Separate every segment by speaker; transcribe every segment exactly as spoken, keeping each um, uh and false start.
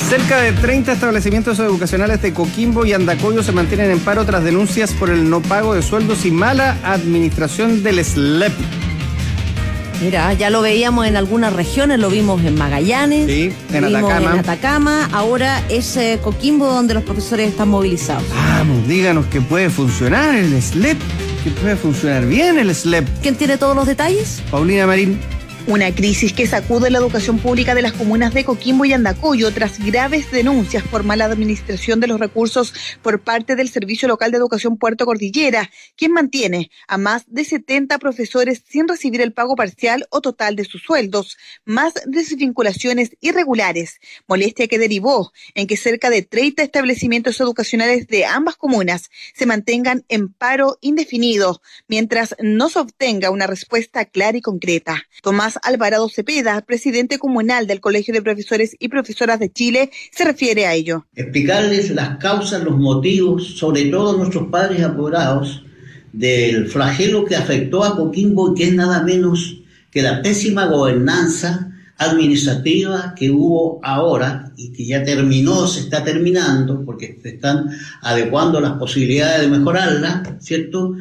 Speaker 1: Cerca de treinta establecimientos educacionales de Coquimbo y Andacollo se mantienen en paro tras denuncias por el no pago de sueldos y mala administración del S L E P.
Speaker 2: Mira, ya lo veíamos en algunas regiones, lo vimos en Magallanes,
Speaker 1: sí, en
Speaker 2: lo vimos
Speaker 1: Atacama.
Speaker 2: en Atacama, ahora es eh, Coquimbo donde los profesores están movilizados.
Speaker 1: Vamos, díganos que puede funcionar el S L E P, que puede funcionar bien el S L E P.
Speaker 2: ¿Quién tiene todos los detalles?
Speaker 1: Paulina Marín.
Speaker 3: Una crisis que sacude la educación pública de las comunas de Coquimbo y Andacollo tras graves denuncias por mala administración de los recursos por parte del Servicio Local de Educación Puerto Cordillera, quien mantiene a más de setenta profesores sin recibir el pago parcial o total de sus sueldos, más desvinculaciones irregulares, molestia que derivó en que cerca de treinta establecimientos educacionales de ambas comunas se mantengan en paro indefinido, mientras no se obtenga una respuesta clara y concreta. Tomás Alvarado Cepeda, presidente comunal del Colegio de Profesores y Profesoras de Chile, se refiere a ello.
Speaker 4: Explicarles las causas, los motivos, sobre todo nuestros padres apoderados, del flagelo que afectó a Coquimbo y que es nada menos que la pésima gobernanza administrativa que hubo ahora y que ya terminó, se está terminando, porque se están adecuando las posibilidades de mejorarla, ¿cierto?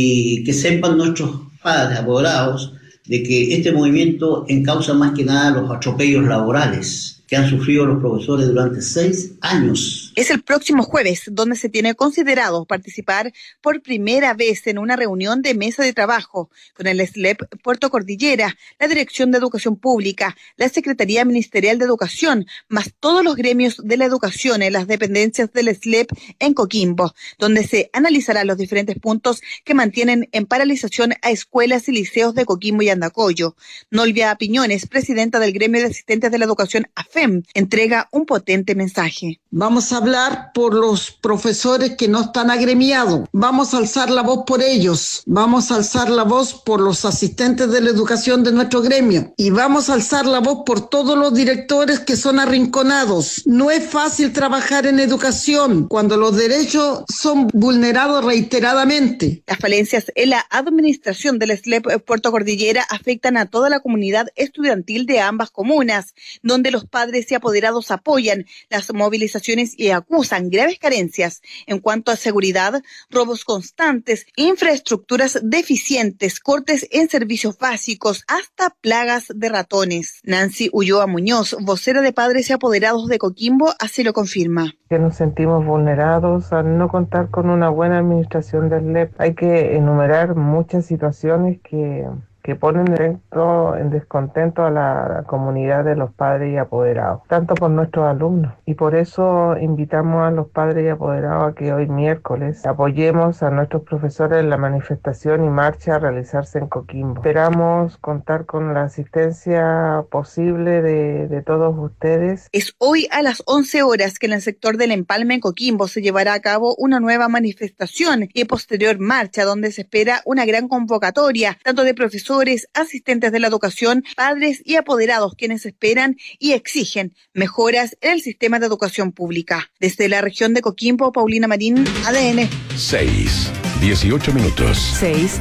Speaker 4: Y que sepan nuestros padres apoderados de que este movimiento encausa más que nada los atropellos laborales que han sufrido los profesores durante seis años.
Speaker 3: Es el próximo jueves donde se tiene considerado participar por primera vez en una reunión de mesa de trabajo con el S L E P Puerto Cordillera, la Dirección de Educación Pública, la Secretaría Ministerial de Educación, más todos los gremios de la educación en las dependencias del S L E P en Coquimbo, donde se analizarán los diferentes puntos que mantienen en paralización a escuelas y liceos de Coquimbo y Andacollo. Nolvia Piñones, presidenta del Gremio de Asistentes de la Educación A F E M, entrega un potente mensaje.
Speaker 5: Vamos a hablar por los profesores que no están agremiados. Vamos a alzar la voz por ellos. Vamos a alzar la voz por los asistentes de la educación de nuestro gremio. Y vamos a alzar la voz por todos los directores que son arrinconados. No es fácil trabajar en educación cuando los derechos son vulnerados reiteradamente.
Speaker 3: Las falencias en la administración del S L E P Puerto Cordillera afectan a toda la comunidad estudiantil de ambas comunas, donde los padres y apoderados apoyan las movilizaciones y acusan graves carencias en cuanto a seguridad, robos constantes, infraestructuras deficientes, cortes en servicios básicos, hasta plagas de ratones. Nancy Ulloa Muñoz, vocera de padres y apoderados de Coquimbo, así lo confirma.
Speaker 6: Que nos sentimos vulnerados al no contar con una buena administración del S L E P. Hay que enumerar muchas situaciones que... que ponen dentro en descontento a la, la comunidad de los padres y apoderados, tanto por nuestros alumnos. Y por eso invitamos a los padres y apoderados a que hoy miércoles apoyemos a nuestros profesores en la manifestación y marcha a realizarse en Coquimbo. Esperamos contar con la asistencia posible de, de todos ustedes.
Speaker 3: Es hoy a las once horas que en el sector del Empalme en Coquimbo se llevará a cabo una nueva manifestación y posterior marcha donde se espera una gran convocatoria, tanto de profesores, asistentes de la educación, padres y apoderados, quienes esperan y exigen mejoras en el sistema de educación pública. Desde la región de Coquimbo, Paulina Marín, A D N.
Speaker 7: seis, dieciocho minutos.
Speaker 2: seis.